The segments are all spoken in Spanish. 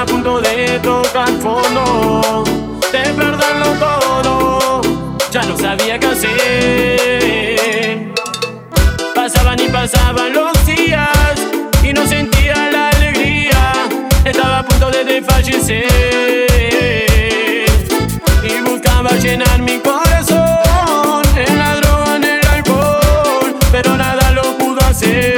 a punto de tocar fondo, de perderlo todo, ya no sabía qué hacer. Pasaban y pasaban los días y no sentía la alegría, estaba a punto de desfallecer y buscaba llenar mi corazón en la droga, en el alcohol, pero nada lo pudo hacer.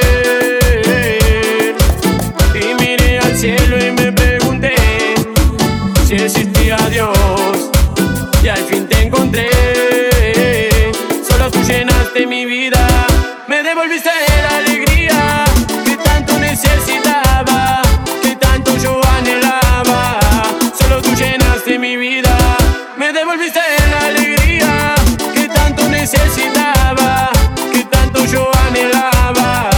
Y miré al cielo y me pregunté si existía Dios, y al fin te encontré. Solo tú llenaste mi vida, me devolviste la alegría que tanto necesitaba, que tanto yo anhelaba. Solo tú llenaste mi vida, me devolviste la alegría que tanto necesitaba, que tanto yo anhelaba.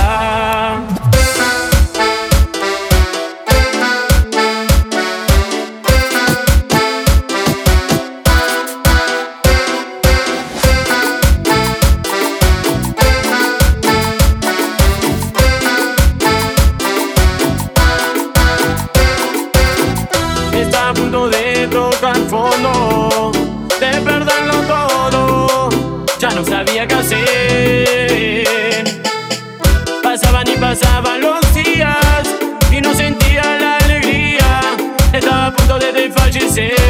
Está a punto de tocar fondo, de perderlo todo, ya no sabía qué hacer. Pasaban y pasaban los días y no sentía la alegría, estaba a punto de desfallecer.